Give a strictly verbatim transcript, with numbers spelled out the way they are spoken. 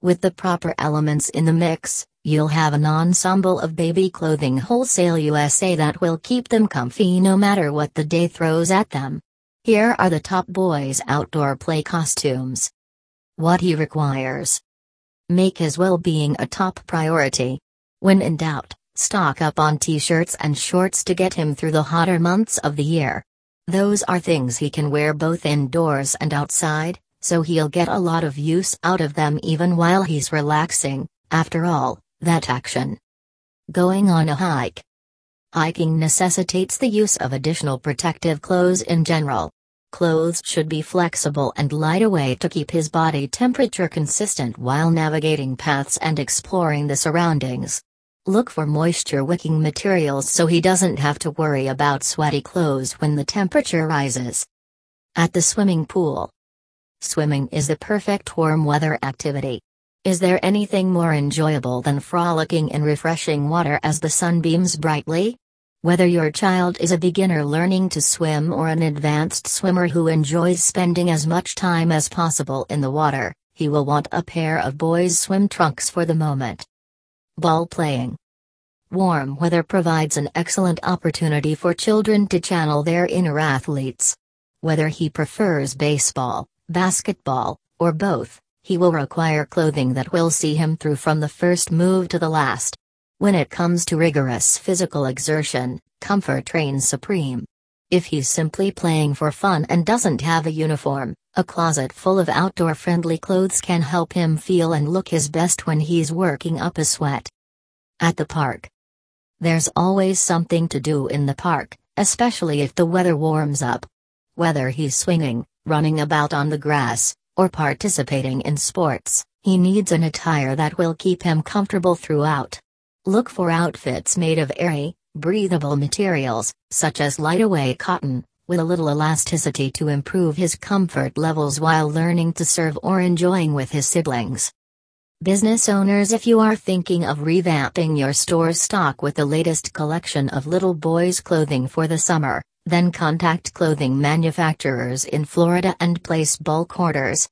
With the proper elements in the mix, you'll have an ensemble of baby clothing wholesale U S A that will keep them comfy no matter what the day throws at them. Here are the top boys' outdoor play costumes. What he requires. Make his well-being a top priority. When in doubt, stock up on t-shirts and shorts to get him through the hotter months of the year. Those are things he can wear both indoors and outside, so he'll get a lot of use out of them even while he's relaxing. After all, that action. Going on a hike. Hiking necessitates the use of additional protective clothes in general. Clothes should be flexible and lightweight to keep his body temperature consistent while navigating paths and exploring the surroundings. Look for moisture-wicking materials so he doesn't have to worry about sweaty clothes when the temperature rises. At the swimming pool. Swimming is the perfect warm weather activity. Is there anything more enjoyable than frolicking in refreshing water as the sun beams brightly? Whether your child is a beginner learning to swim or an advanced swimmer who enjoys spending as much time as possible in the water, he will want a pair of boys' swim trunks for the moment. Ball playing. Warm weather provides an excellent opportunity for children to channel their inner athletes. Whether he prefers baseball, basketball, or both, he will require clothing that will see him through from the first move to the last. When it comes to rigorous physical exertion, comfort reigns supreme. If he's simply playing for fun and doesn't have a uniform, a closet full of outdoor-friendly clothes can help him feel and look his best when he's working up a sweat. At the park. There's always something to do in the park, especially if the weather warms up. Whether he's swinging, running about on the grass, or participating in sports, he needs an attire that will keep him comfortable throughout. Look for outfits made of airy, breathable materials, such as lightweight cotton, with a little elasticity to improve his comfort levels while learning to serve or enjoying with his siblings. Business owners, if you are thinking of revamping your store's stock with the latest collection of little boys' clothing for the summer, then contact clothing manufacturers in Florida and place bulk orders.